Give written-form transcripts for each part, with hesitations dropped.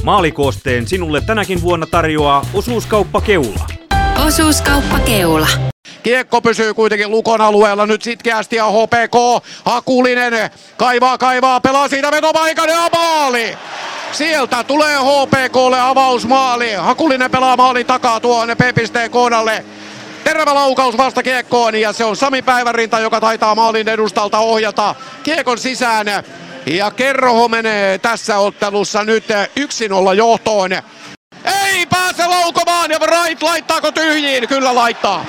Maalikoosteen sinulle tänäkin vuonna tarjoaa Osuuskauppa Keula. Osuuskauppa Keula. Kiekko pysyy kuitenkin Lukon alueella nyt sitkeästi ja HPK. Hakulinen kaivaa, pelaa siitä vetopaikan ja maali! Sieltä tulee HPKlle avausmaali. Hakulinen pelaa maalin takaa tuonne P-pisteen kohdalle. Terävä laukaus vasta kiekkoon ja se on Sami Päivärinta, joka taitaa maalin edustalta ohjata kiekon sisään. Ja Kerroho menee tässä ottelussa nyt 1-0 johtoon. Ei pääse laukomaan ja Wright laittaako tyhjiin? Kyllä laittaa.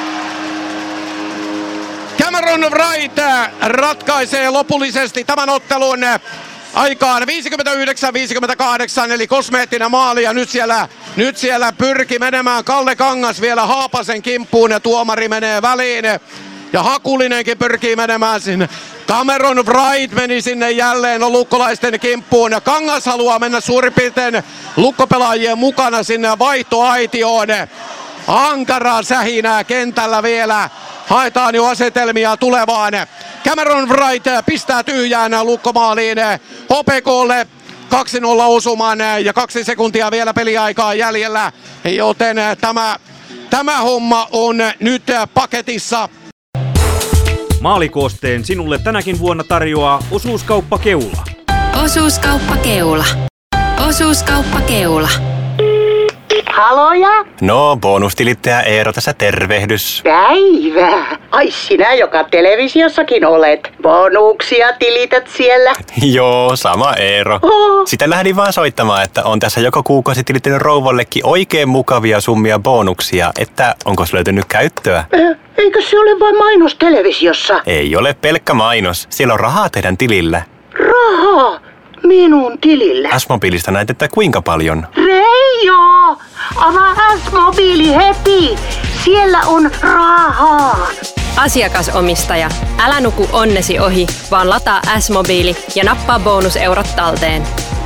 Cameron Wright ratkaisee lopullisesti tämän ottelun aikaan 59-58 eli kosmeettinen maali ja nyt siellä pyrki menemään Kalle Kangas vielä Haapasen kimppuun ja tuomari menee väliin. Ja Hakulinenkin pyrkii menemään sinne. Cameron Wright meni sinne jälleen lukkolaisten kimppuun. Ja Kangas haluaa mennä suurin piirtein lukkopelaajien mukana sinne vaihtoaitioon. Ankaraa sähinää kentällä vielä. Haetaan jo asetelmia tulevaan. Cameron Wright pistää tyhjään lukkomaaliin HPKlle 2-0 osumaan ja 2 sekuntia vielä peliaikaa jäljellä. Joten tämä homma on nyt paketissa. Maalikoosteen sinulle tänäkin vuonna tarjoaa Osuuskauppa Keula. Osuuskauppa Keula. Osuuskauppa Keula. Haloja? No, bonustilittäjä Eero tässä tervehdys. Päivää. Ai sinä, joka televisiossakin olet. Bonuksia tilität siellä. Joo, sama Eero. Sitä lähdin vaan soittamaan, että on tässä joka kuukausi tilittänyt rouvallekin oikein mukavia summia bonuksia, että onko se löytynyt käyttöä? Eikö se ole vain mainos televisiossa? Ei ole pelkkä mainos. Siellä on rahaa teidän tilillä. Rahaa? Minun tilillä? S-mobiilista näet, että kuinka paljon? Reijo! Avaa S-mobiili heti! Siellä on rahaa! Asiakasomistaja, älä nuku onnesi ohi, vaan lataa S-mobiili ja nappaa bonuseurot talteen.